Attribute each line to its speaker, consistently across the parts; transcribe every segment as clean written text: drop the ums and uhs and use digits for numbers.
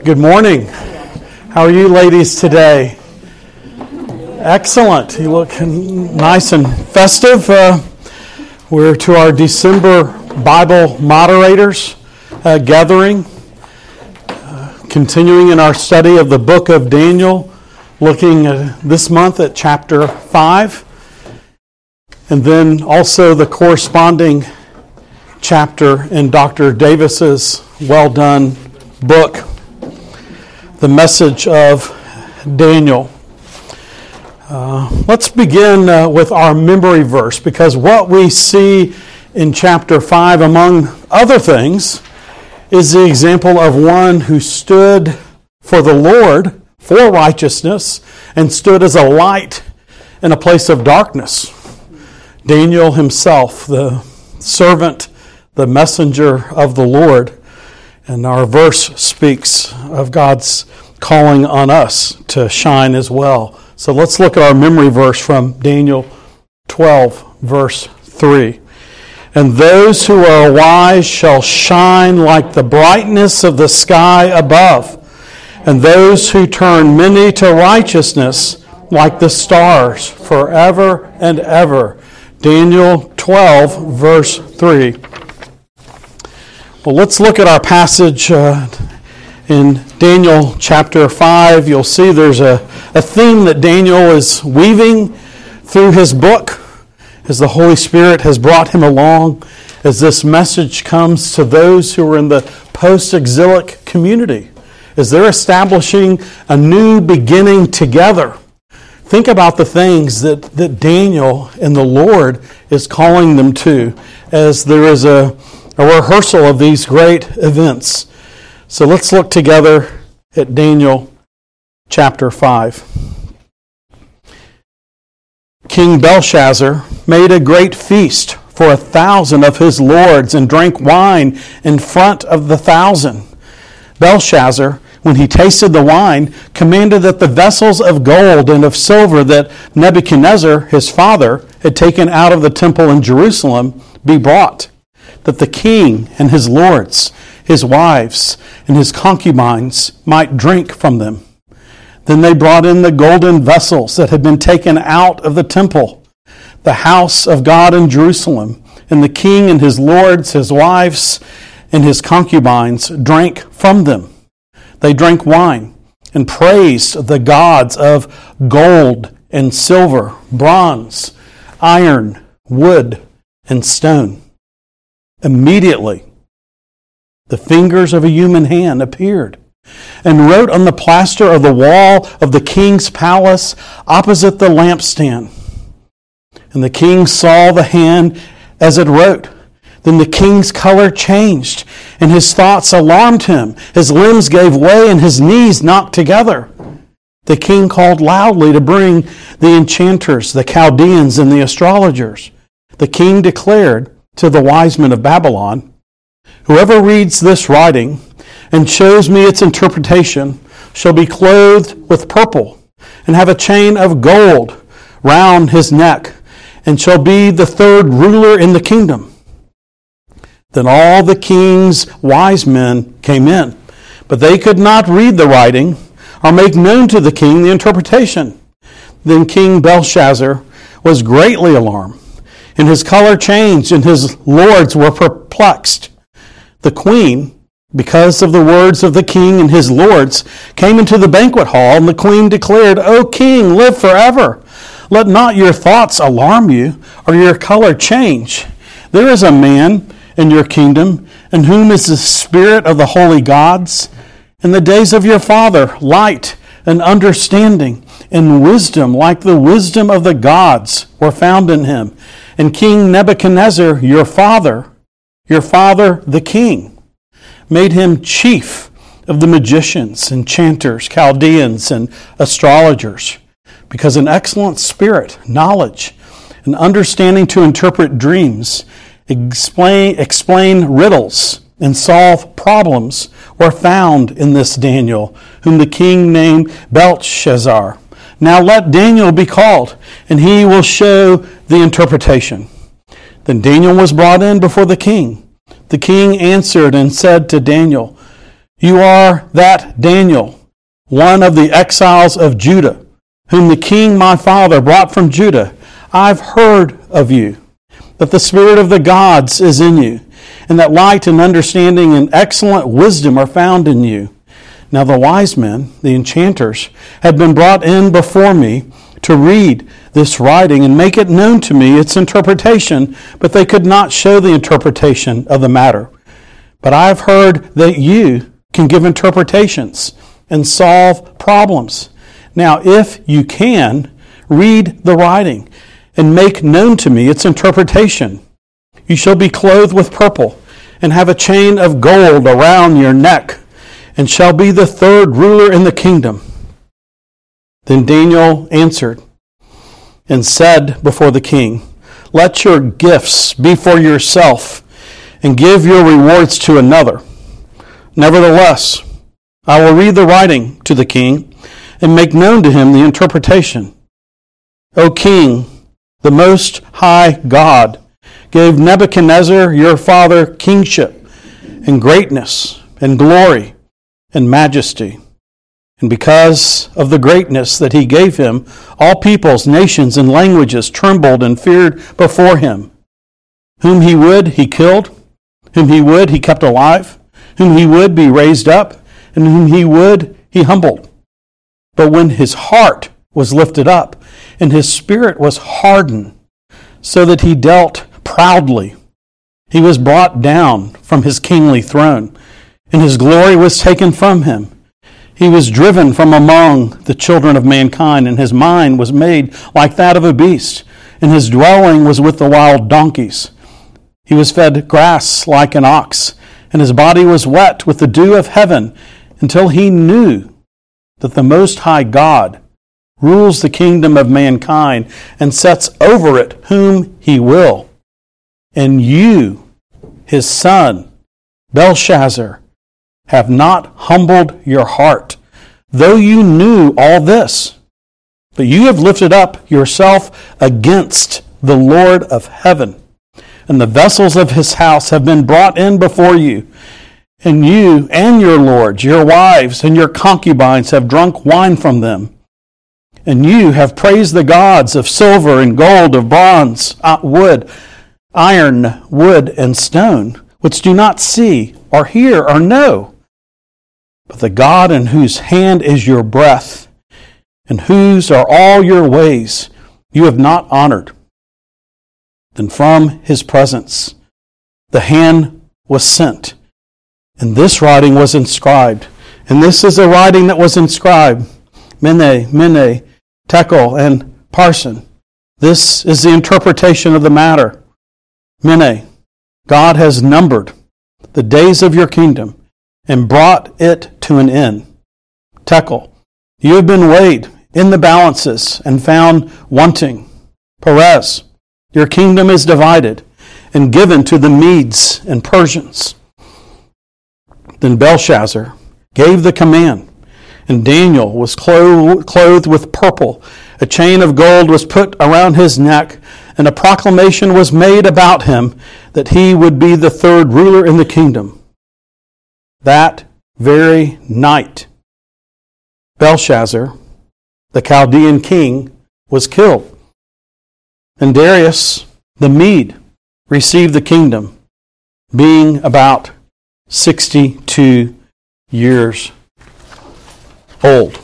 Speaker 1: Good morning. How are you ladies today? Excellent. You look nice and festive. We're to our December Bible Moderators gathering, continuing in our study of the book of Daniel, looking this month at chapter 5, and then also the corresponding chapter in Dr. Davis's well-done book, The Message of Daniel. Let's begin with our memory verse, because what we see in chapter 5, among other things, is the example of one who stood for the Lord, for righteousness, and stood as a light in a place of darkness. Daniel himself, the servant, the messenger of the Lord. And our verse speaks of God's calling on us to shine as well. So let's look at our memory verse from Daniel 12, verse 3. And those who are wise shall shine like the brightness of the sky above, and those who turn many to righteousness like the stars forever and ever. Daniel 12, verse 3. Well, let's look at our passage in Daniel chapter 5. You'll see there's a theme that Daniel is weaving through his book as the Holy Spirit has brought him along, as this message comes to those who are in the post-exilic community, as they're establishing a new beginning together. Think about the things that Daniel and the Lord is calling them to, as there is a rehearsal of these great events. So let's look together at Daniel chapter 5. King Belshazzar made a great feast for 1,000 of his lords and drank wine in front of the 1,000. Belshazzar, when he tasted the wine, commanded that the vessels of gold and of silver that Nebuchadnezzar, his father, had taken out of the temple in Jerusalem be brought, that the king and his lords, his wives, and his concubines might drink from them. Then they brought in the golden vessels that had been taken out of the temple, the house of God in Jerusalem, and the king and his lords, his wives, and his concubines drank from them. They drank wine and praised the gods of gold and silver, bronze, iron, wood, and stone. Immediately, the fingers of a human hand appeared and wrote on the plaster of the wall of the king's palace opposite the lampstand. And the king saw the hand as it wrote. Then the king's color changed, and his thoughts alarmed him. His limbs gave way, and his knees knocked together. The king called loudly to bring the enchanters, the Chaldeans, and the astrologers. The king declared to the wise men of Babylon, "Whoever reads this writing and shows me its interpretation shall be clothed with purple and have a chain of gold round his neck and shall be the third ruler in the kingdom." Then all the king's wise men came in, but they could not read the writing or make known to the king the interpretation. Then King Belshazzar was greatly alarmed, and his color changed, and his lords were perplexed. The queen, because of the words of the king and his lords, came into the banquet hall, and the queen declared, "O king, live forever. Let not your thoughts alarm you, or your color change. There is a man in your kingdom, in whom is the spirit of the holy gods. In the days of your father, light and understanding and wisdom, like the wisdom of the gods, were found in him. And King Nebuchadnezzar, your father the king, made him chief of the magicians, enchanters, Chaldeans, and astrologers, because an excellent spirit, knowledge, and understanding to interpret dreams, explain riddles, and solve problems were found in this Daniel, whom the king named Belteshazzar. Now let Daniel be called, and he will show the interpretation." Then Daniel was brought in before the king. The king answered and said to Daniel, You are that Daniel, one of the exiles of Judah, whom the king my father brought from Judah. I've heard of you, that the spirit of the gods is in you, and that light and understanding and excellent wisdom are found in you. Now the wise men, the enchanters, had been brought in before me to read this writing and make it known to me its interpretation, but they could not show the interpretation of the matter. But I have heard that you can give interpretations and solve problems. Now, if you can, read the writing and make known to me its interpretation. You shall be clothed with purple and have a chain of gold around your neck, and shall be the third ruler in the kingdom. Then Daniel answered and said before the king, Let your gifts be for yourself, and give your rewards to another. Nevertheless, I will read the writing to the king, and make known to him the interpretation. O king, the Most High God gave Nebuchadnezzar your father kingship, and greatness, and glory, and majesty. And because of the greatness that he gave him, all peoples, nations, and languages trembled and feared before him. Whom he would, he killed. Whom he would, he kept alive. Whom he would, be raised up. And whom he would, he humbled. But when his heart was lifted up, and his spirit was hardened, so that he dealt proudly, he was brought down from his kingly throne, and his glory was taken from him. He was driven from among the children of mankind, and his mind was made like that of a beast, and his dwelling was with the wild donkeys. He was fed grass like an ox, and his body was wet with the dew of heaven, until he knew that the Most High God rules the kingdom of mankind and sets over it whom he will. And you, his son, Belshazzar, have not humbled your heart, though you knew all this. But you have lifted up yourself against the Lord of heaven, and the vessels of his house have been brought in before you. And you and your lords, your wives, and your concubines have drunk wine from them. And you have praised the gods of silver and gold, of bronze, wood, iron, wood, and stone, which do not see or hear or know. But the God in whose hand is your breath, and whose are all your ways, you have not honored. Then from his presence the hand was sent, and this writing was inscribed. And this is a writing that was inscribed, Mene, Tekel, and Parsin. This is the interpretation of the matter. Mene, God has numbered the days of your kingdom, and brought it to an end. Tekel, you have been weighed in the balances and found wanting. Perez, your kingdom is divided and given to the Medes and Persians. Then Belshazzar gave the command, and Daniel was clothed with purple. A chain of gold was put around his neck, and a proclamation was made about him that he would be the third ruler in the kingdom. That very night, Belshazzar, the Chaldean king, was killed, and Darius the Mede received the kingdom, being about 62 years old.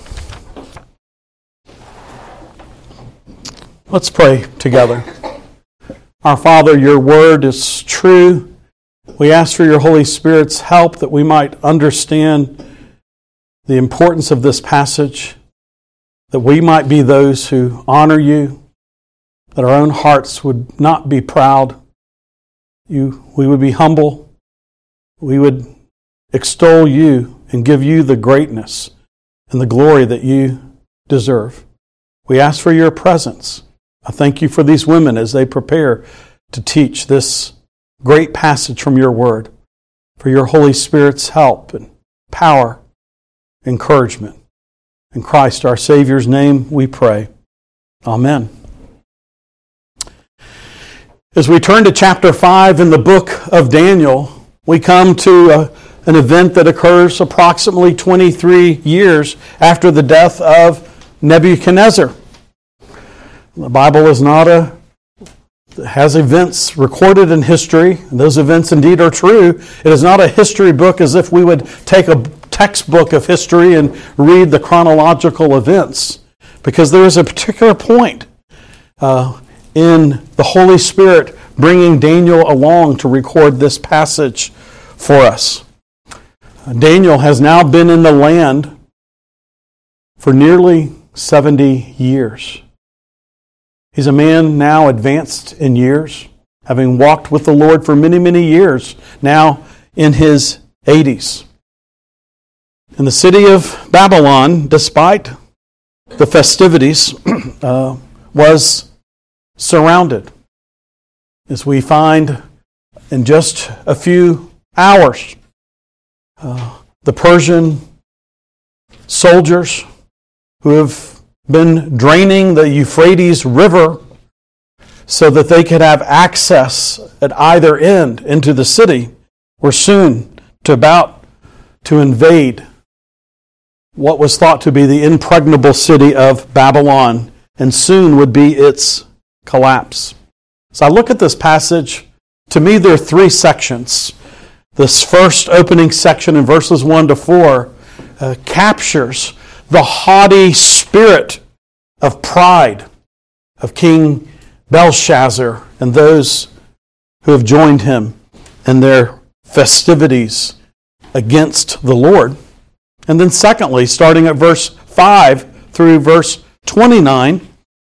Speaker 1: Let's pray together. Our Father, your word is true. We ask for your Holy Spirit's help that we might understand the importance of this passage, that we might be those who honor you, that our own hearts would not be proud. We would be humble. We would extol you and give you the greatness and the glory that you deserve. We ask for your presence. I thank you for these women as they prepare to teach this great passage from your word, for your Holy Spirit's help and power, encouragement. In Christ our Savior's name we pray. Amen. As we turn to chapter 5 in the book of Daniel, we come to an event that occurs approximately 23 years after the death of Nebuchadnezzar. The Bible is not has events recorded in history. Those events indeed are true. It is not a history book as if we would take a textbook of history and read the chronological events, because there is a particular point in the Holy Spirit bringing Daniel along to record this passage for us. Daniel has now been in the land for nearly 70 years. He's a man now advanced in years, having walked with the Lord for many, many years, now in his 80s. And the city of Babylon, despite the festivities, was surrounded. As we find in just a few hours, the Persian soldiers who have been draining the Euphrates River so that they could have access at either end into the city, were soon about to invade what was thought to be the impregnable city of Babylon, and soon would be its collapse. As I look at this passage, to me there are three sections. This first opening section in verses 1 to 4 captures the haughty spirit of pride of King Belshazzar and those who have joined him in their festivities against the Lord. And then secondly, starting at verse 5 through verse 29,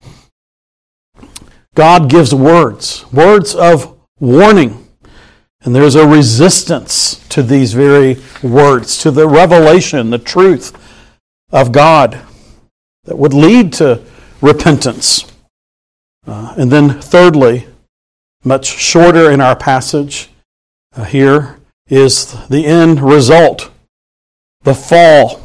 Speaker 1: God gives words of warning. And there's a resistance to these very words, to the revelation, the truth of God that would lead to repentance. And then thirdly, much shorter in our passage, here is the end result, the fall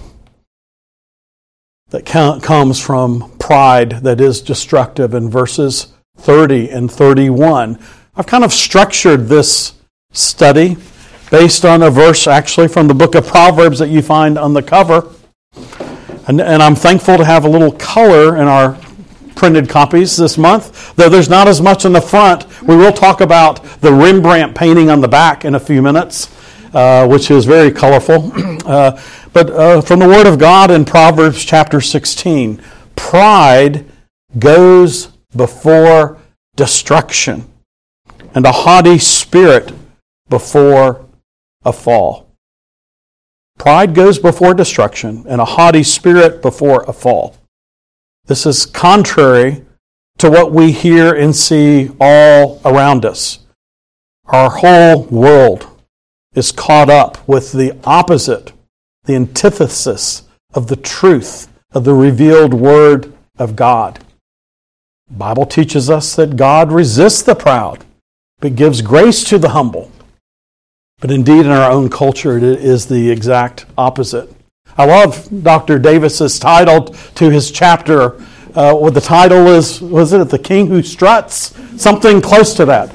Speaker 1: that comes from pride that is destructive in verses 30 and 31. I've kind of structured this study based on a verse actually from the book of Proverbs that you find on the cover. And I'm thankful to have a little color in our printed copies this month, though there's not as much on the front. We will talk about the Rembrandt painting on the back in a few minutes, which is very colorful. But from the Word of God in Proverbs chapter 16, pride goes before destruction, and a haughty spirit before a fall. Pride goes before destruction, and a haughty spirit before a fall. This is contrary to what we hear and see all around us. Our whole world is caught up with the opposite, the antithesis of the truth of the revealed Word of God. The Bible teaches us that God resists the proud, but gives grace to the humble. But indeed, in our own culture, it is the exact opposite. I love Dr. Davis's title to his chapter. What the title is, was it The King Who Struts? Something close to that.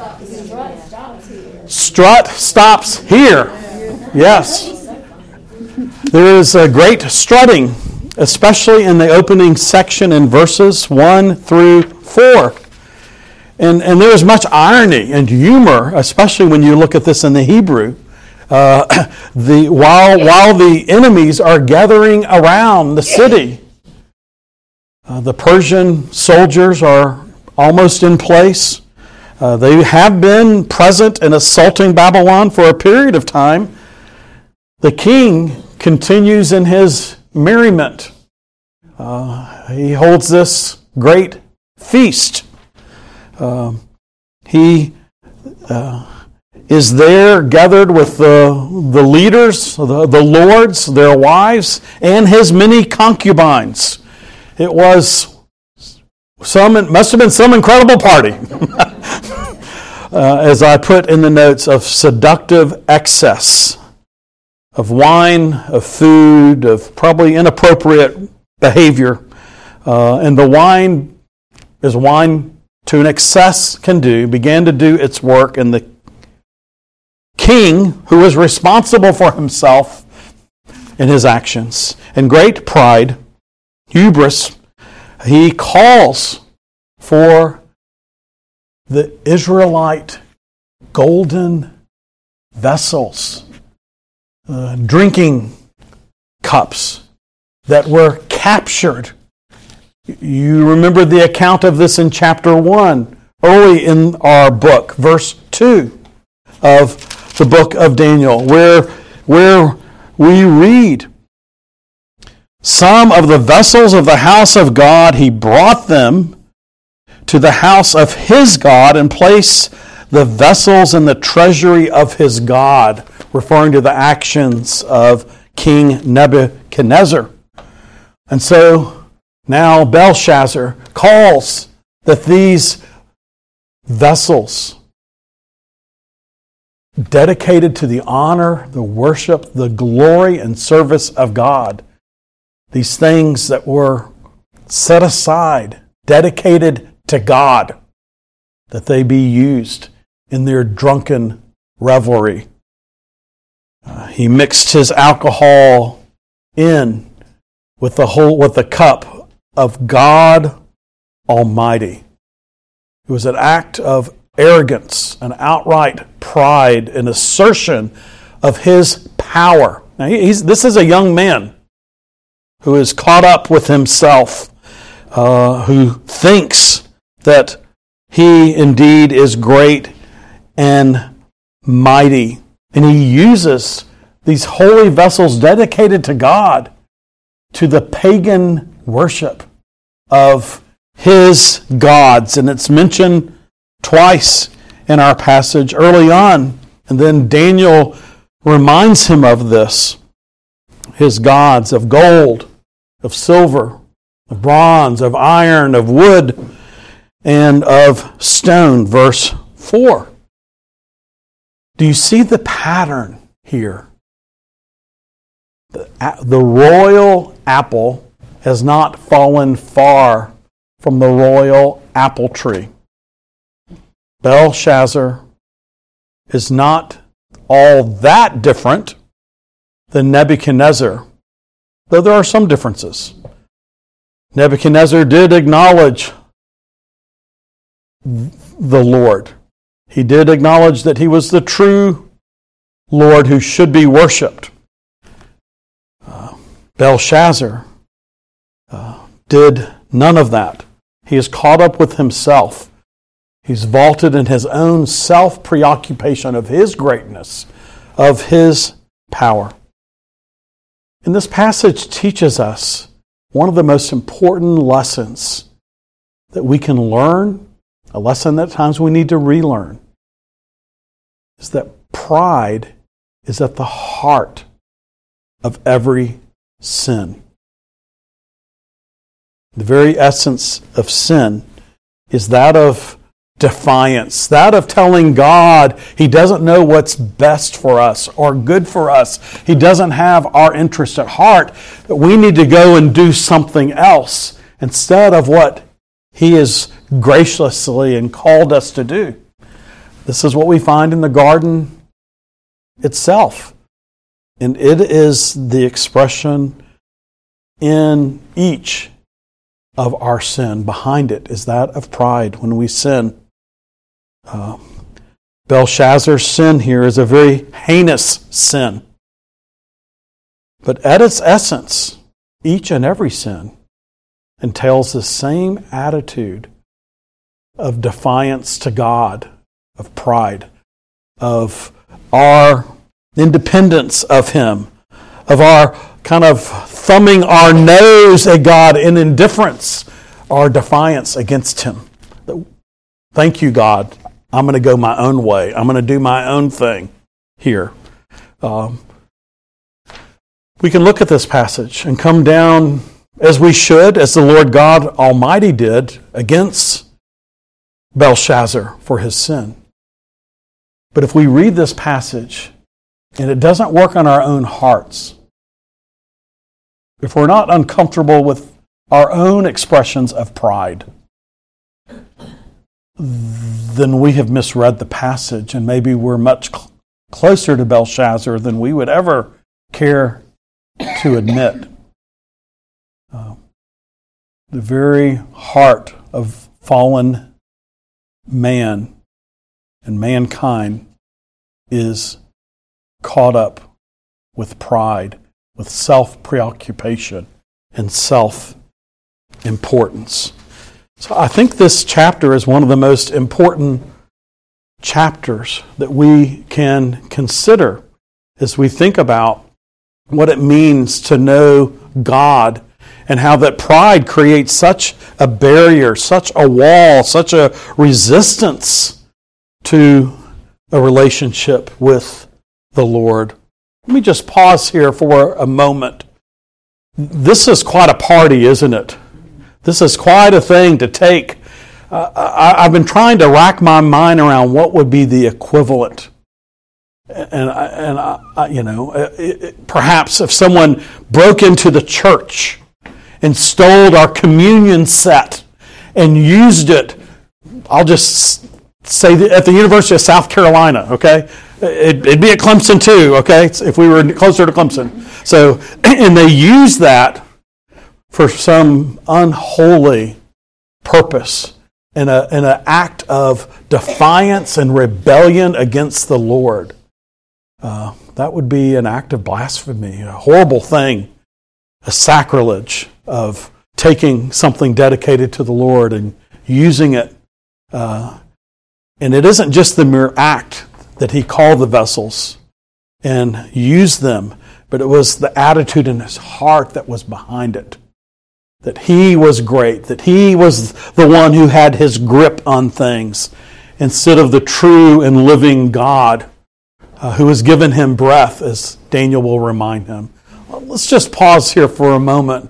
Speaker 1: Strut stops here. Yes. There is a great strutting, especially in the opening section in verses 1 through 4. And there is much irony and humor, especially when you look at this in the Hebrew. While the enemies are gathering around the city, the Persian soldiers are almost in place. They have been present in assaulting Babylon for a period of time. The king continues in his merriment. He holds this great feast. He is there gathered with the leaders, the lords, their wives, and his many concubines. It must have been some incredible party. As I put in the notes, of seductive excess, of wine, of food, of probably inappropriate behavior. And the wine, as wine to an excess can do, began to do its work, and the king who is responsible for himself and his actions. In great pride, hubris, he calls for the Israelite golden vessels, drinking cups that were captured. You remember the account of this in chapter 1, early in our book, verse 2 of the book of Daniel, where we read, some of the vessels of the house of God, he brought them to the house of his God and placed the vessels in the treasury of his God, referring to the actions of King Nebuchadnezzar. And so now Belshazzar calls that these vessels dedicated to the honor, the worship, the glory, and service of God, these things that were set aside, dedicated to God, that they be used in their drunken revelry. He mixed his alcohol in with the cup of God Almighty. It was an act of arrogance, an outright pride, an assertion of his power. Now, this is a young man who is caught up with himself, who thinks that he indeed is great and mighty. And he uses these holy vessels dedicated to God to the pagan worship of his gods. And it's mentioned twice in our passage early on. And then Daniel reminds him of this. His gods of gold, of silver, of bronze, of iron, of wood, and of stone. Verse 4. Do you see the pattern here? The royal apple has not fallen far from the royal apple tree. Belshazzar is not all that different than Nebuchadnezzar, though there are some differences. Nebuchadnezzar did acknowledge the Lord. He did acknowledge that he was the true Lord who should be worshipped. Belshazzar did none of that. He is caught up with himself. He's vaulted in his own self-preoccupation of his greatness, of his power. And this passage teaches us one of the most important lessons that we can learn, a lesson that at times we need to relearn, is that pride is at the heart of every sin. The very essence of sin is that of defiance, that of telling God He doesn't know what's best for us or good for us. He doesn't have our interest at heart, that we need to go and do something else instead of what He has graciously and called us to do. This is what we find in the garden itself. And it is the expression in each of our sin. Behind it is that of pride when we sin. Belshazzar's sin here is a very heinous sin. But at its essence, each and every sin entails the same attitude of defiance to God, of pride, of our independence of Him, of our kind of thumbing our nose at God in indifference, our defiance against Him. Thank you, God. I'm going to go my own way. I'm going to do my own thing here. We can look at this passage and come down as we should, as the Lord God Almighty did against Belshazzar for his sin. But if we read this passage and it doesn't work on our own hearts, if we're not uncomfortable with our own expressions of pride, then we have misread the passage, and maybe we're much closer to Belshazzar than we would ever care to admit. The very heart of fallen man and mankind is caught up with pride, with self-preoccupation and self-importance. So I think this chapter is one of the most important chapters that we can consider as we think about what it means to know God and how that pride creates such a barrier, such a wall, such a resistance to a relationship with the Lord. Let me just pause here for a moment. This is quite a party, isn't it? This is quite a thing to take. I've been trying to rack my mind around what would be the equivalent. Perhaps if someone broke into the church and stole our communion set and used it, I'll just say at the University of South Carolina, okay? It'd be at Clemson too, okay? If we were closer to Clemson. So, and they use that for some unholy purpose in an act of defiance and rebellion against the Lord. That would be an act of blasphemy, a horrible thing, a sacrilege of taking something dedicated to the Lord and using it. And it isn't just the mere act that he called the vessels and used them, but it was the attitude in his heart that was behind it. That he was great, that he was the one who had his grip on things, instead of the true and living God who has given him breath, as Daniel will remind him. Let's just pause here for a moment.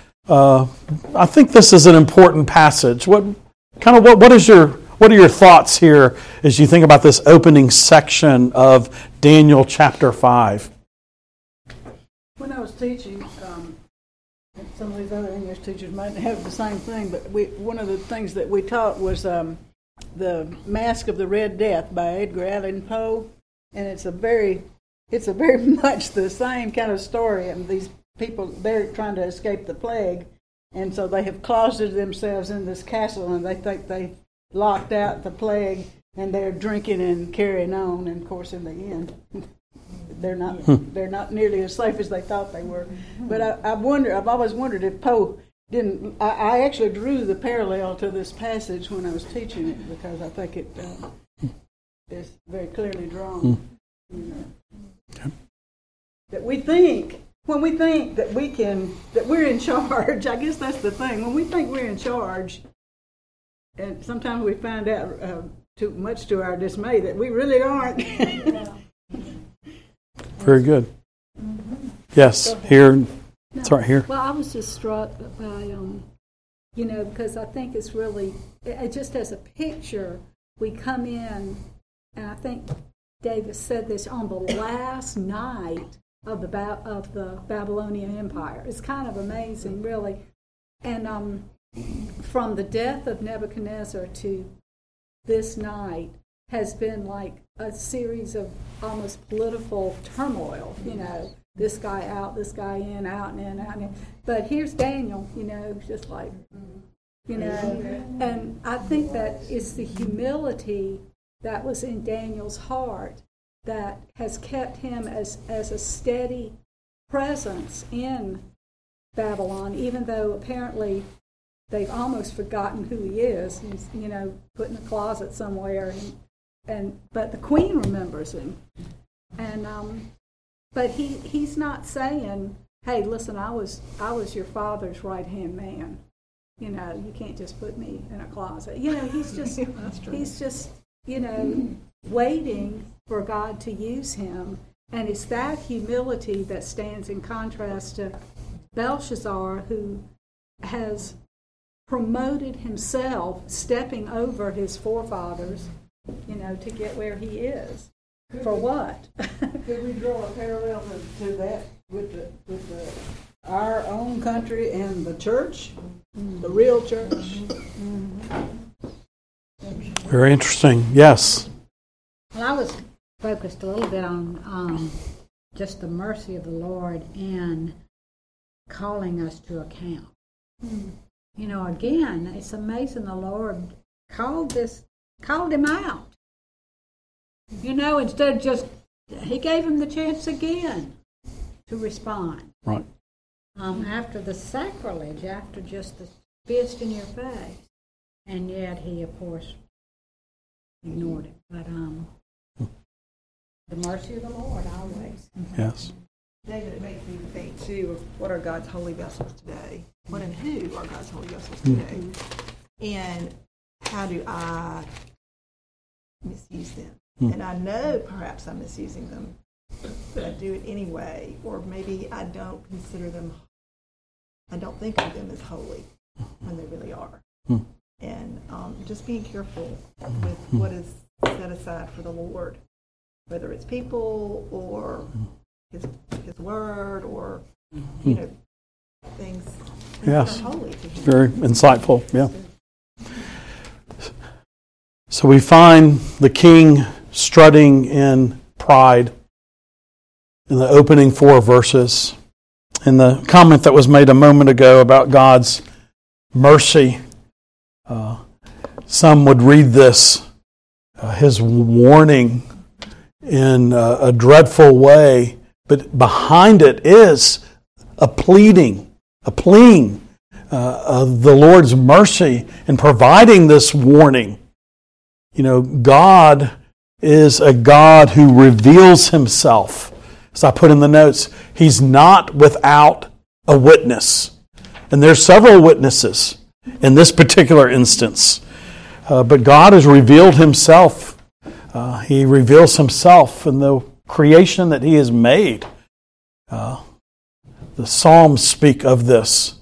Speaker 1: I think this is an important passage. What are your thoughts here as you think about this opening section of Daniel chapter 5?
Speaker 2: When I was teaching, some of these other English teachers might have the same thing, but one of the things that we taught was the Mask of the Red Death by Edgar Allan Poe, and it's a very much the same kind of story. And these people, they're trying to escape the plague, and so they have closeted themselves in this castle, and they think they locked out the plague, and they're drinking and carrying on. And of course, in the end, they're not nearly as safe as they thought they were. But I've always wondered if Poe didn't. I actually drew the parallel to this passage when I was teaching it, because I think it is very clearly drawn. That we think, when we think that we're in charge, I guess that's the thing. When we think we're in charge, and sometimes we find out too much to our dismay that we really aren't.
Speaker 3: Very good.
Speaker 1: Mm-hmm. Yes, here. It's right here.
Speaker 3: Well, I was just struck by, because I think it's really, just as a picture, we come in, and I think David said this on the last night of the Babylonian Empire. It's kind of amazing, really. And from the death of Nebuchadnezzar to this night has been like a series of almost political turmoil, this guy out, this guy in, out and in, out and in. But here's Daniel, just like, and I think that it's the humility that was in Daniel's heart that has kept him as a steady presence in Babylon, even though apparently they've almost forgotten who he is. He's, put in a closet somewhere, but the queen remembers him, and but he's not saying, "Hey, listen, I was your father's right hand man. You can't just put me in a closet." He's just waiting for God to use him, and it's that humility that stands in contrast to Belshazzar, who has promoted himself, stepping over his forefathers, to get where he is. For what?
Speaker 2: Could we draw a parallel to that with our own country and the church, the real church?
Speaker 1: Very interesting. Yes.
Speaker 4: Well, I was focused a little bit just the mercy of the Lord in calling us to account. You know, again, it's amazing the Lord called him out. You know, instead of just, he gave him the chance again to respond.
Speaker 1: Right.
Speaker 4: After the sacrilege, after just the fist in your face. And yet he, of course, ignored it. But the mercy of the Lord always.
Speaker 1: Yes.
Speaker 5: David, it makes me think, too, of what are God's holy vessels today? What and who are God's holy vessels today? And how do I misuse them? And I know perhaps I'm misusing them, but I do it anyway. Or maybe I don't consider them, I don't think of them as holy when they really are. And just being careful with what is set aside for the Lord, whether it's people or His word or, you know, things
Speaker 1: Yes.
Speaker 5: that are holy to Him.
Speaker 1: Very insightful, yeah. So we find the king strutting in pride in the opening 4 verses. And the comment that was made a moment ago about God's mercy, some would read this, his warning, in a dreadful way, but behind it is a pleading of the Lord's mercy in providing this warning. You know, God is a God who reveals Himself. As I put in the notes, He's not without a witness. And there's several witnesses in this particular instance. But God has revealed Himself. He reveals Himself in the creation that He has made. The Psalms speak of this.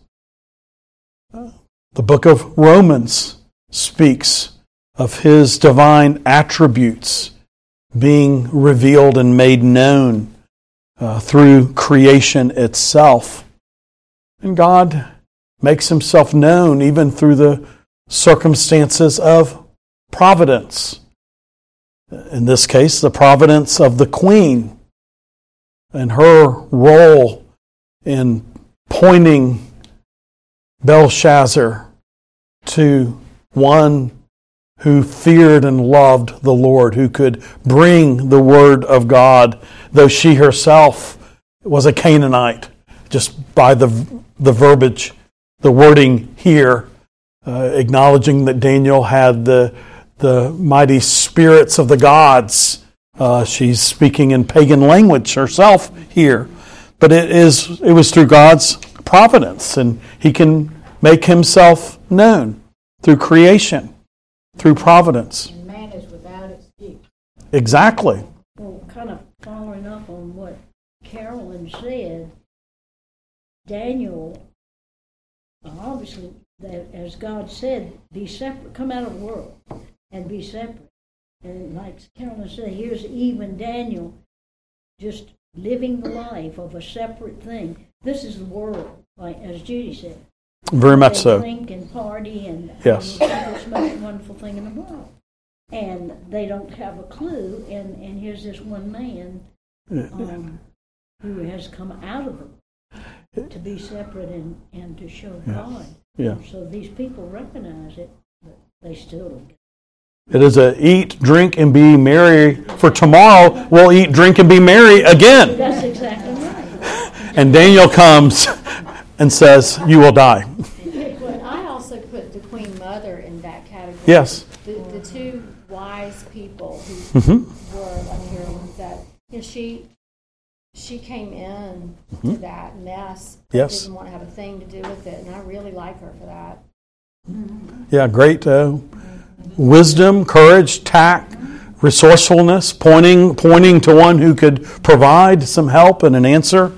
Speaker 1: The book of Romans speaks of His divine attributes being revealed and made known through creation itself. And God makes Himself known even through the circumstances of providence. In this case, the providence of the queen and her role in pointing Belshazzar to one who feared and loved the Lord, who could bring the word of God, though she herself was a Canaanite, just by the verbiage, the wording here, acknowledging that Daniel had the mighty spirits of the gods. She's speaking in pagan language herself here. But it was through God's providence, and He can make Himself known through creation, through providence.
Speaker 4: And man is without excuse.
Speaker 1: Exactly.
Speaker 6: Well, kind of following up on what Carolyn said, Daniel, obviously, that as God said, be separate, come out of the world and be separate. And like Carolyn said, here's even Daniel just living the life of a separate thing. This is the world, like as Judy said.
Speaker 1: Very much
Speaker 6: They
Speaker 1: so.
Speaker 6: drink and party and
Speaker 1: Yes.
Speaker 6: and it's the most wonderful thing in the world. And they don't have a clue. And here's this one man who has come out of it to be separate and to show God.
Speaker 1: Yeah.
Speaker 6: So these people recognize it, but they still don't get
Speaker 1: It is a eat, drink, and be merry. For tomorrow, we'll eat, drink, and be merry again.
Speaker 6: it. That's exactly right.
Speaker 1: And Daniel comes and says, you will die.
Speaker 7: But I also put the Queen Mother in that category.
Speaker 1: Yes.
Speaker 7: The two wise people who were like hearing that, you know, she came in to that mess.
Speaker 1: Yes.
Speaker 7: Didn't want to have a thing to do with it, and I really like her for that.
Speaker 1: Yeah, great wisdom, courage, tact, resourcefulness, pointing to one who could provide some help and an answer.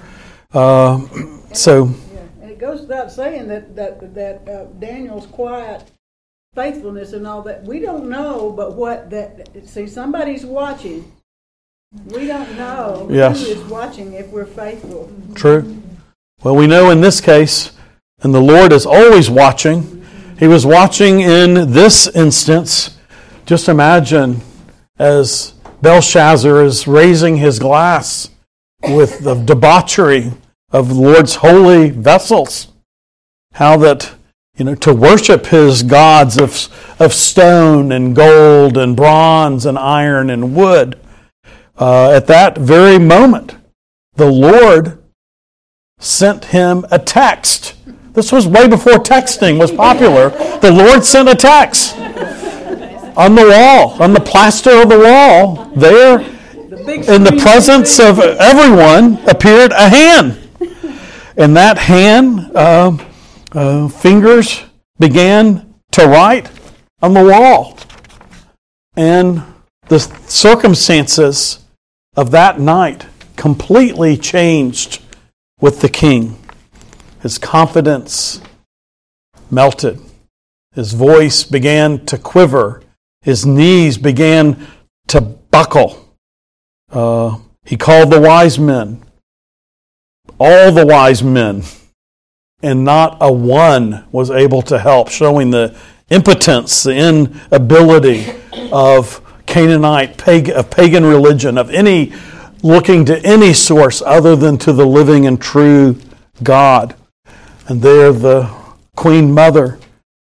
Speaker 1: So,
Speaker 2: And it goes without saying that Daniel's quiet faithfulness and all that, we don't know, but see, somebody's watching. We don't know
Speaker 1: Yes.
Speaker 2: who is watching if we're faithful.
Speaker 1: true. Well, we know in this case, and the Lord is always watching. He was watching in this instance. Just imagine as Belshazzar is raising his glass with the debauchery of the Lord's holy vessels. How that, to worship his gods of stone and gold and bronze and iron and wood. At that very moment, the Lord sent him a text. This was way before texting was popular. The Lord sent a text on the wall, on the plaster of the wall. There, in the presence of everyone, appeared a hand. And that hand, fingers began to write on the wall. And the circumstances of that night completely changed with the king. His confidence melted. His voice began to quiver. His knees began to buckle. He called the wise men, all the wise men, and not a one was able to help, showing the impotence, the inability of Canaanite, pagan religion, of any looking to any source other than to the living and true God. And there the Queen Mother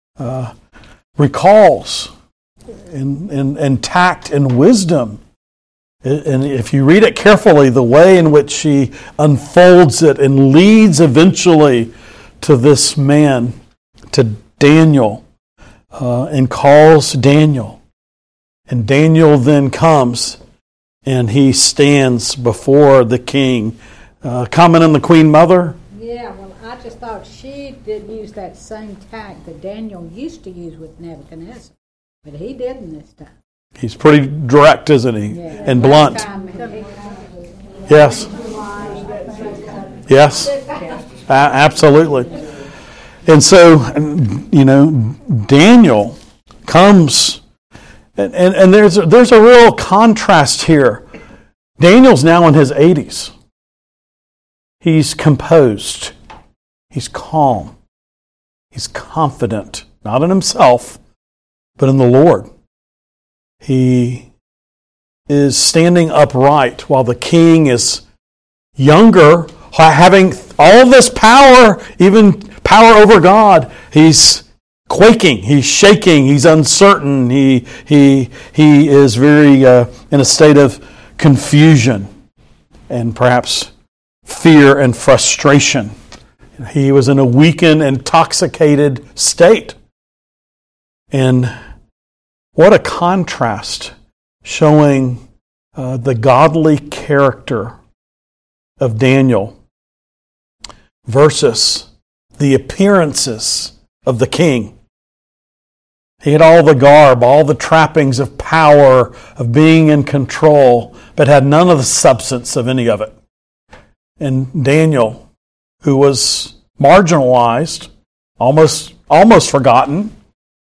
Speaker 1: recalls in tact and wisdom. And if you read it carefully, the way in which she unfolds it and leads eventually to this man, to Daniel, and calls Daniel. And Daniel then comes and he stands before the king. Comment on the Queen Mother?
Speaker 4: Yeah, well, I just thought she did use that same tact that Daniel used to use with Nebuchadnezzar, but he didn't this time.
Speaker 1: He's pretty direct, isn't he? Yeah. And blunt. Yes. Yes. Absolutely. And so, Daniel comes, and there's a real contrast here. Daniel's now in his 80s. He's composed. He's calm. He's confident, not in himself, but in the Lord. He is standing upright while the king is younger, having all this power, even power over God. He's quaking, he's shaking, he's uncertain, he is very in a state of confusion and perhaps fear and frustration. He was in a weakened, intoxicated state. And what a contrast showing the godly character of Daniel versus the appearances of the king. He had all the garb, all the trappings of power, of being in control, but had none of the substance of any of it. And Daniel, who was marginalized, almost forgotten,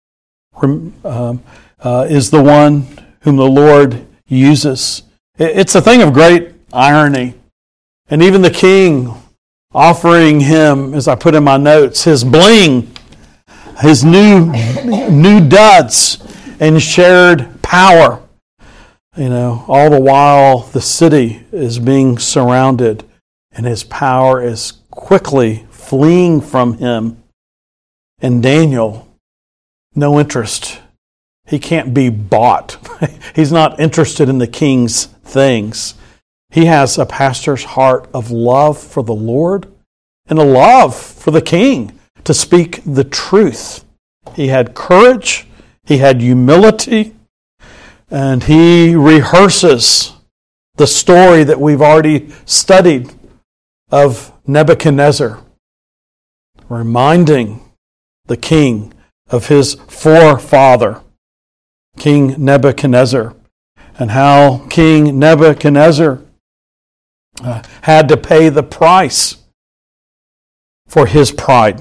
Speaker 1: is the one whom the Lord uses. It's a thing of great irony. And even the king offering him, as I put in my notes, his bling, his new duds, and shared power. All the while the city is being surrounded and his power is quickly fleeing from him. And Daniel, no interest. He can't be bought. He's not interested in the king's things. He has a pastor's heart of love for the Lord and a love for the king to speak the truth. He had courage. He had humility. And he rehearses the story that we've already studied of Nebuchadnezzar, reminding the king of his forefather, King Nebuchadnezzar, and how King Nebuchadnezzar had to pay the price for his pride.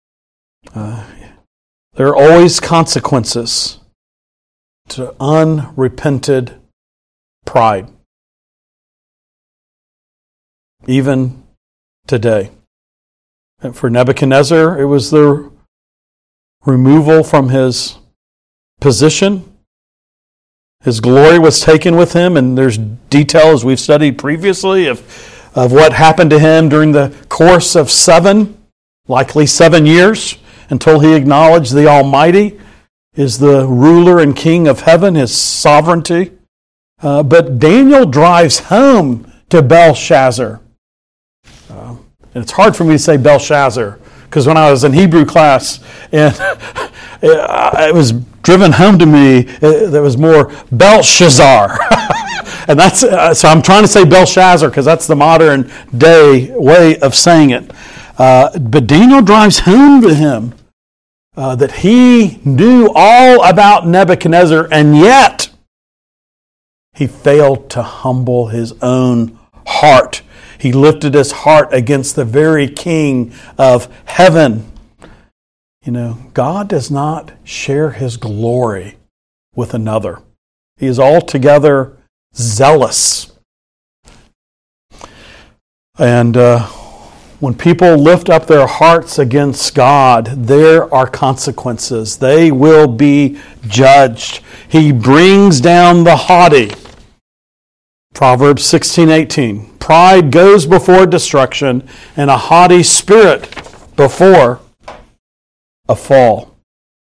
Speaker 1: There are always consequences to unrepented pride, even today. And for Nebuchadnezzar, it was the removal from his position. His glory was taken with him, and there's details we've studied previously of of what happened to him during the course of 7 years, until he acknowledged the Almighty is the ruler and king of heaven, his sovereignty. But Daniel drives home to Belshazzar. And it's hard for me to say Belshazzar, because when I was in Hebrew class, and it was driven home to me, there was more Belshazzar. And that's so I'm trying to say Belshazzar, because that's the modern day way of saying it. But Daniel drives home to him that he knew all about Nebuchadnezzar, and yet he failed to humble his own heart. He lifted his heart against the very king of heaven. You know, God does not share his glory with another. He is altogether zealous. And when people lift up their hearts against God, there are consequences. They will be judged. He brings down the haughty. Proverbs 16:18. Pride goes before destruction, and a haughty spirit before a fall.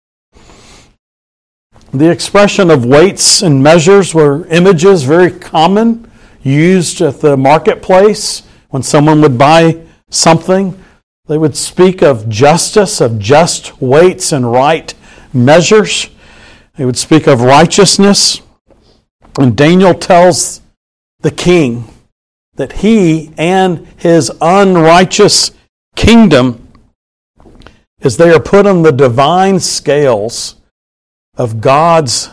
Speaker 1: The expression of weights and measures were images very common, used at the marketplace. When someone would buy something, they would speak of justice, of just weights and right measures. They would speak of righteousness. And Daniel tells the king that he and his unrighteous kingdom, as they are put on the divine scales of God's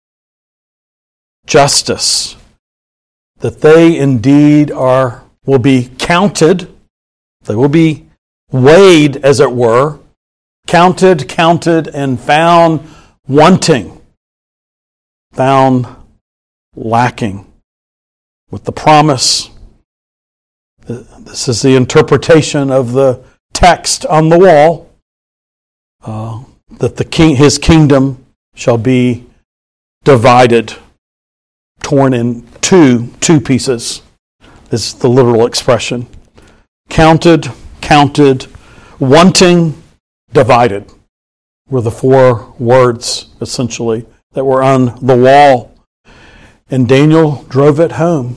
Speaker 1: justice, that they indeed will be counted. They will be weighed, as it were, counted, and found wanting, found lacking. With the promise, this is the interpretation of the text on the wall, that his kingdom shall be divided, torn in two pieces, is the literal expression. Counted, wanting, divided were the 4 words, essentially, that were on the wall. And Daniel drove it home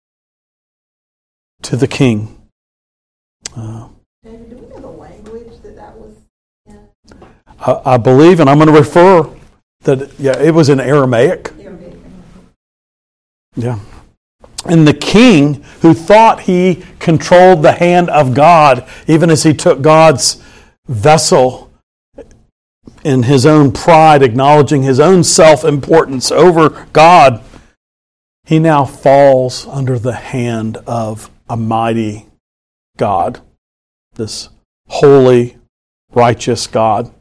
Speaker 1: to the king.
Speaker 5: David, do we know the language that was in?
Speaker 1: I believe, and I'm going to refer that, it was in Aramaic. Yeah. And the king, who thought he controlled the hand of God, even as he took God's vessel in his own pride, acknowledging his own self-importance over God, he now falls under the hand of a mighty God, this holy, righteous God.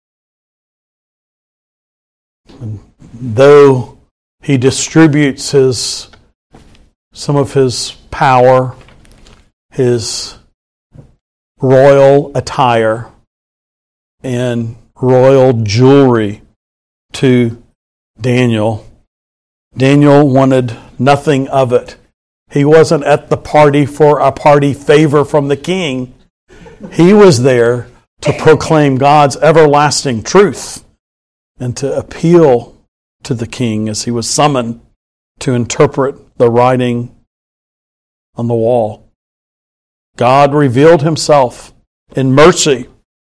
Speaker 1: And though he distributes some of his power, his royal attire, and royal jewelry to Daniel, Daniel wanted nothing of it. He wasn't at the party for a party favor from the king. He was there to proclaim God's everlasting truth and to appeal to the king as he was summoned to interpret the writing on the wall. God revealed himself in mercy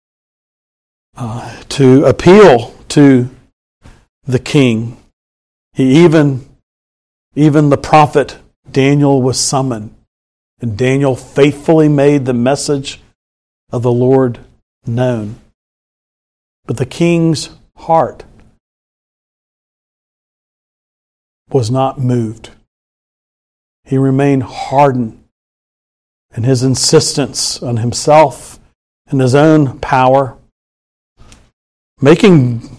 Speaker 1: to appeal to the king. Even the prophet Daniel was summoned, and Daniel faithfully made the message of the Lord known. But the king's heart was not moved. He remained hardened in his insistence on himself and his own power, making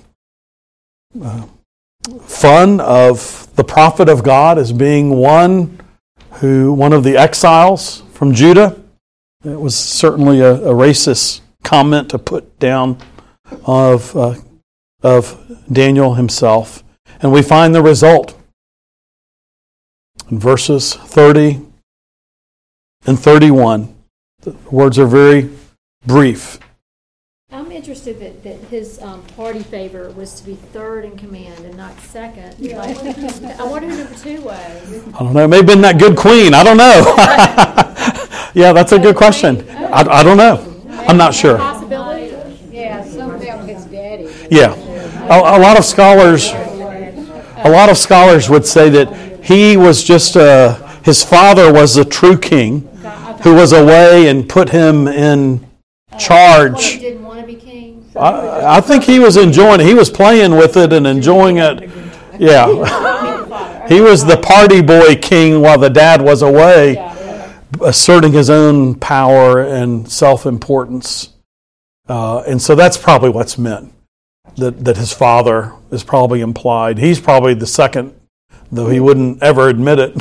Speaker 1: fun of the prophet of God as being one of the exiles from Judah. It was certainly a racist comment to put down of Daniel himself. And we find the result in verses 30 and 31. The words are very brief.
Speaker 7: I'm interested that his party favor was to be third in command and not second. Like, I wonder who number 2 was.
Speaker 1: I don't know. Maybe been that good queen. I don't know. Yeah, that's a good question. I don't know. I'm not sure.
Speaker 7: Possibility?
Speaker 4: Yeah, some of his daddy.
Speaker 1: Yeah, a lot of scholars would say that he was just his father was the true king who was away and put him in charge.
Speaker 7: He didn't want to be king.
Speaker 1: I think he was enjoying it. He was playing with it and enjoying it. Yeah. He was the party boy king while the dad was away, asserting his own power and self-importance. And so that's probably what's meant, that his father is probably implied. He's probably the second, though he wouldn't ever admit it.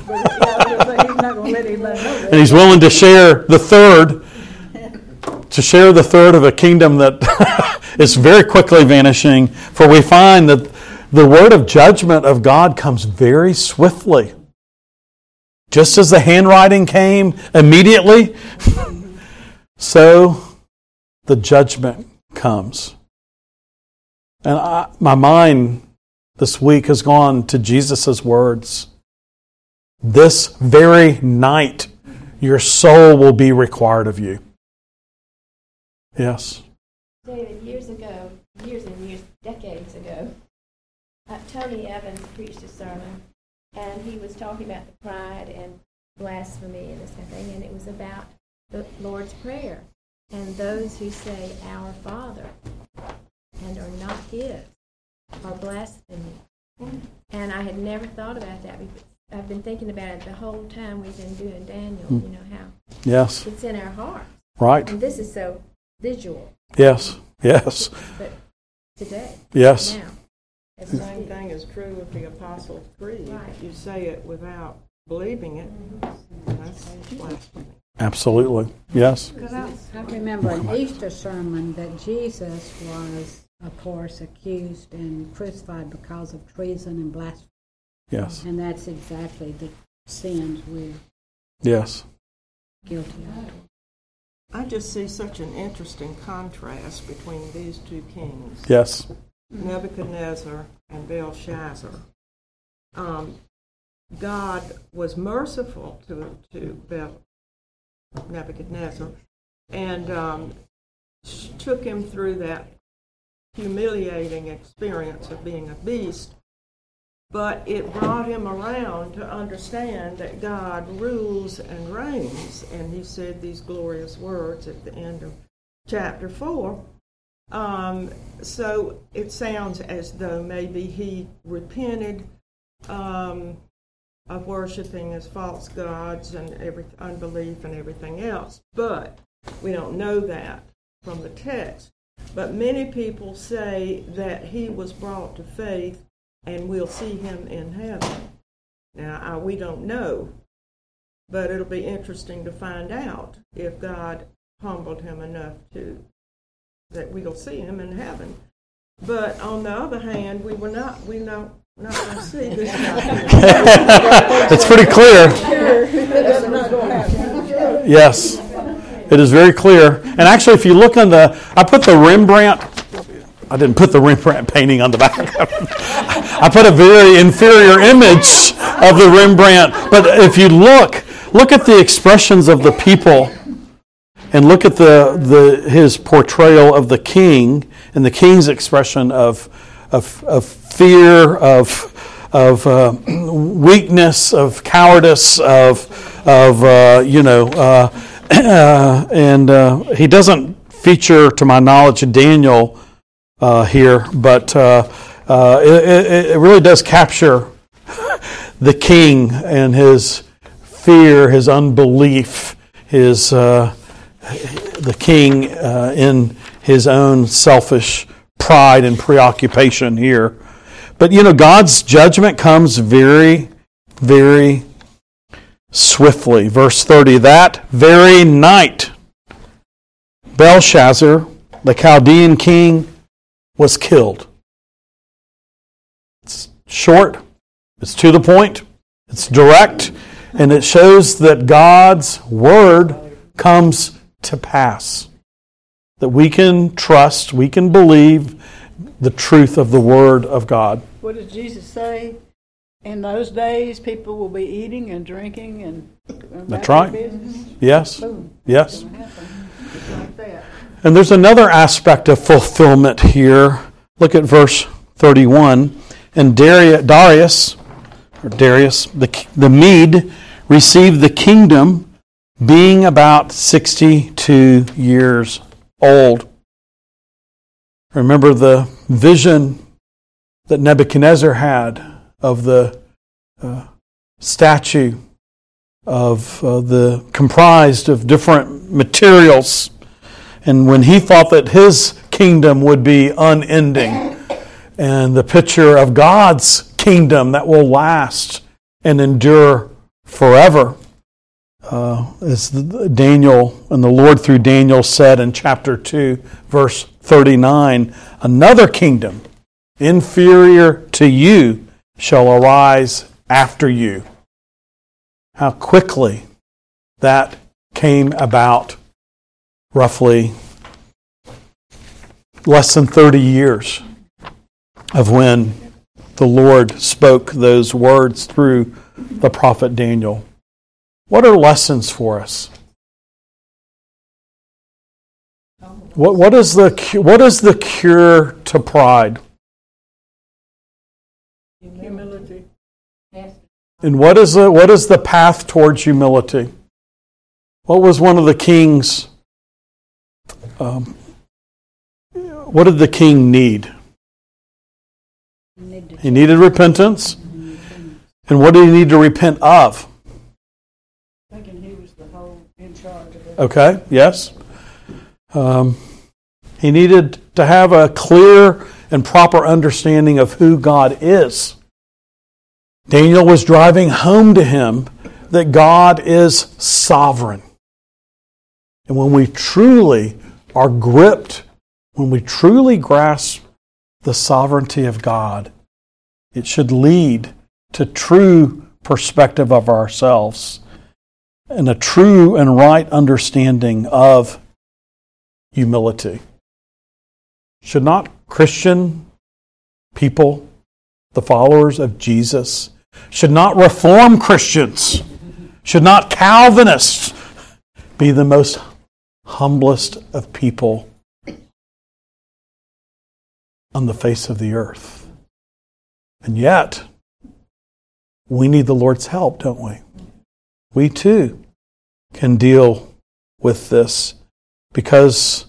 Speaker 1: And he's willing to share the third, of a kingdom that is very quickly vanishing. For we find that the word of judgment of God comes very swiftly. Just as the handwriting came immediately, so the judgment comes. And my mind this week has gone to Jesus' words. This very night, your soul will be required of you. Yes.
Speaker 7: David, years and years, decades ago, Tony Evans preached a sermon, and he was talking about the pride and blasphemy and this kind of thing, and it was about the Lord's Prayer. And those who say, Our Father, and are not His, are blaspheming. And I had never thought about that. I've been thinking about it the whole time we've been doing Daniel, how
Speaker 1: Yes.
Speaker 7: it's in our hearts.
Speaker 1: Right.
Speaker 7: And this is so visual.
Speaker 1: Yes. Yes.
Speaker 7: But today.
Speaker 1: Yes.
Speaker 7: Now.
Speaker 5: The same thing is true with the Apostles' Creed.
Speaker 7: Right.
Speaker 5: If you say it without believing it, that's blasphemy.
Speaker 1: Absolutely. Yes.
Speaker 4: I remember an Easter sermon that Jesus was, of course, accused and crucified because of treason and blasphemy.
Speaker 1: Yes.
Speaker 4: And that's exactly the sins we're
Speaker 1: Yes.
Speaker 4: guilty of.
Speaker 5: I just see such an interesting contrast between these two kings,
Speaker 1: Yes.
Speaker 5: Nebuchadnezzar and Belshazzar. God was merciful to Nebuchadnezzar and took him through that humiliating experience of being a beast, but it brought him around to understand that God rules and reigns, and he said these glorious words at the end of chapter 4. So it sounds as though maybe he repented of worshiping as false gods and unbelief and everything else, but we don't know that from the text. But many people say that he was brought to faith and we'll see him in heaven. Now, we don't know, but it'll be interesting to find out if God humbled him enough that we'll see him in heaven. But on the other hand, we're not going to see this guy.
Speaker 1: It's pretty clear. Yes. It is very clear. And actually, if you look on I put the Rembrandt, I didn't put the Rembrandt painting on the back. I put a very inferior image of the Rembrandt. But if you look at the expressions of the people, and look at his portrayal of the king, and the king's expression of fear, of weakness, of cowardice, and he doesn't feature, to my knowledge, Daniel here, but it really does capture the king and his fear, his unbelief, the king in his own selfish pride and preoccupation here. But God's judgment comes very, very swiftly. Verse 30, that very night, Belshazzar, the Chaldean king, was killed. It's short, it's to the point, it's direct, And it shows that God's Word comes to pass. That we can trust, we can believe the truth of the Word of God.
Speaker 2: What does Jesus say? In those days, people will be eating and drinking and
Speaker 1: That's right.
Speaker 2: business.
Speaker 1: Yes.
Speaker 2: Boom.
Speaker 1: Yes.
Speaker 2: It's gonna happen. Just like that.
Speaker 1: And there's another aspect of fulfillment here. Look at verse 31. And Darius, the Mede, received the kingdom being about 62 years old. Remember the vision that Nebuchadnezzar had of the statue of the comprised of different materials, and when he thought that his kingdom would be unending, and the picture of God's kingdom that will last and endure forever, as Daniel and the Lord through Daniel said in chapter 2, verse 39, another kingdom inferior to you shall arise after you. How quickly that came about, roughly less than 30 years of when the Lord spoke those words through the prophet Daniel. What are lessons for us? What is the cure to pride?
Speaker 2: Humility.
Speaker 1: And what is the path towards humility? What was one of the king's? What did the king need? He needed repentance. And what did he need to repent of?
Speaker 2: Thinking he was the whole in charge of it.
Speaker 1: Okay, yes. He needed to have a clear and proper understanding of who God is. Daniel was driving home to him that God is sovereign. And when we truly are gripped, when we truly grasp the sovereignty of God, it should lead to true perspective of ourselves and a true and right understanding of humility. Should not Christian people, the followers of Jesus, should not Reformed Christians, should not Calvinists be the most humblest of people on the face of the earth? And yet, we need the Lord's help, don't we? We too can deal with this because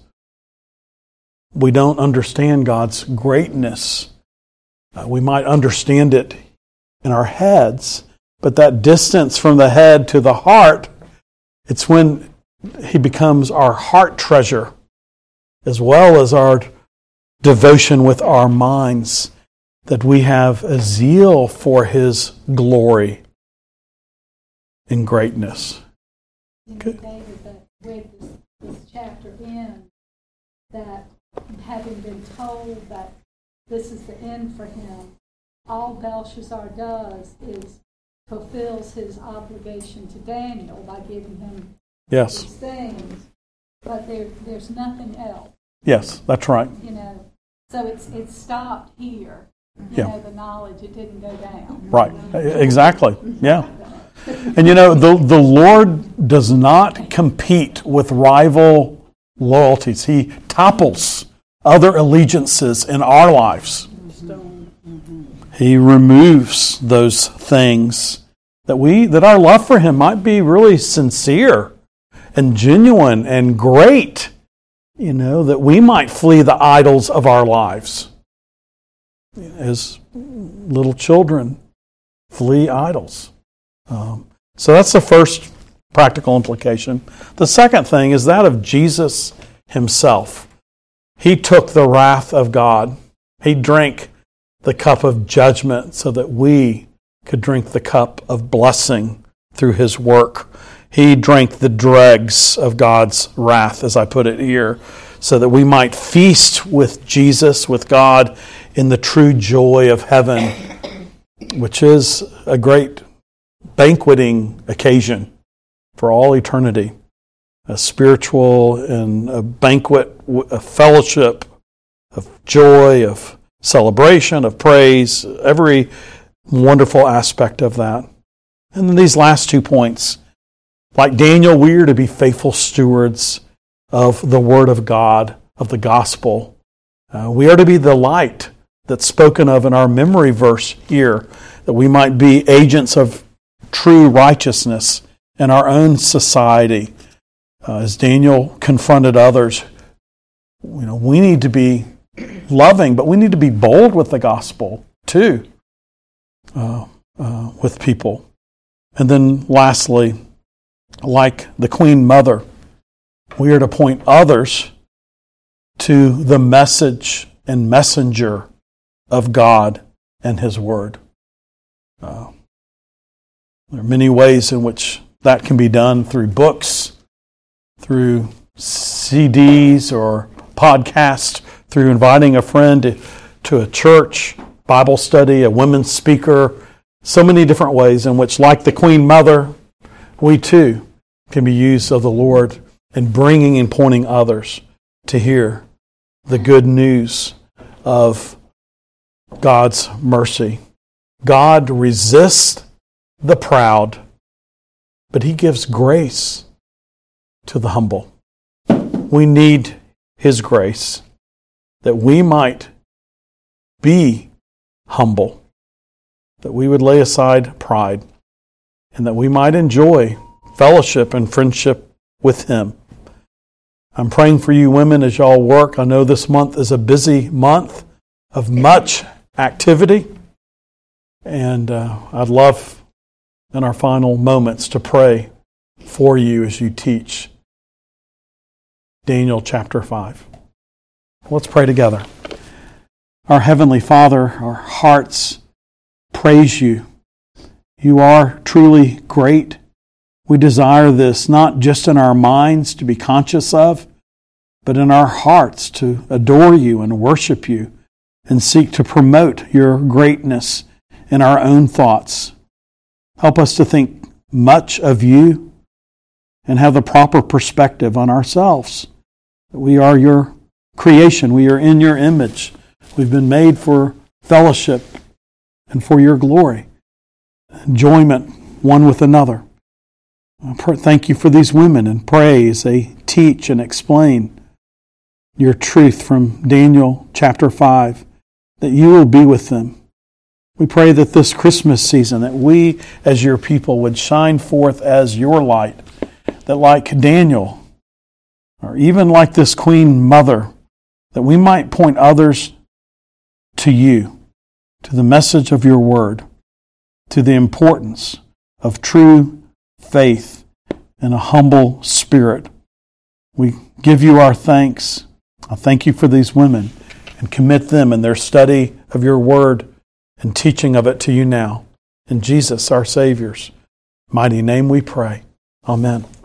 Speaker 1: we don't understand God's greatness. We might understand it in our heads, but that distance from the head to the heart, it's when He becomes our heart treasure as well as our devotion with our minds, that we have a zeal for His glory and greatness.
Speaker 3: David, that read this chapter in, that having been told that this is the end for him, all Belshazzar does is fulfills his obligation to Daniel by giving him
Speaker 1: Yes.
Speaker 3: these things, but there's nothing else.
Speaker 1: Yes, that's right.
Speaker 3: So it's stopped here. The knowledge, it didn't go down.
Speaker 1: Right. Exactly. Yeah. And the Lord does not compete with rival loyalties. He topples other allegiances in our lives. He removes those things that our love for Him might be really sincere and genuine and great, that we might flee the idols of our lives. As little children flee idols. So that's the first practical implication. The second thing is that of Jesus Himself. He took the wrath of God. He drank the cup of judgment so that we could drink the cup of blessing through His work. He drank the dregs of God's wrath, as I put it here, so that we might feast with Jesus, with God, in the true joy of heaven, which is a great banqueting occasion for all eternity. A spiritual and a banquet, a fellowship of joy, of celebration, of praise, every wonderful aspect of that. And then these last 2 points. Like Daniel, we are to be faithful stewards of the Word of God, of the gospel. We are to be the light that's spoken of in our memory verse here, that we might be agents of true righteousness in our own society. As Daniel confronted others, we need to be loving, but we need to be bold with the gospel too, with people. And then lastly, like the Queen Mother, we are to point others to the message and messenger of God and His Word. There are many ways in which that can be done, through books, through CDs or podcasts, through inviting a friend to a church, Bible study, a women's speaker. So many different ways in which, like the Queen Mother, we too can be used of the Lord in bringing and pointing others to hear the good news of God's mercy. God resists the proud, but He gives grace to the humble. We need His grace that we might be humble, that we would lay aside pride, and that we might enjoy fellowship and friendship with Him. I'm praying for you women as y'all work. I know this month is a busy month of much activity, and I'd love in our final moments to pray for you as you teach Daniel chapter 5. Let's pray together. Our Heavenly Father, our hearts praise You. You are truly great. We desire this not just in our minds to be conscious of, but in our hearts to adore You and worship You and seek to promote Your greatness in our own thoughts. Help us to think much of You and have the proper perspective on ourselves. We are Your creation. We are in Your image. We've been made for fellowship and for Your glory, enjoyment one with another. Thank You for these women and pray as they teach and explain Your truth from Daniel chapter 5, that You will be with them. We pray that this Christmas season, that we as Your people would shine forth as Your light, that like Daniel, or even like this Queen Mother, that we might point others to You, to the message of Your Word, to the importance of true faith and a humble spirit. We give You our thanks. I thank You for these women and commit them in their study of Your Word and teaching of it to You now. In Jesus, our Savior's mighty name we pray. Amen.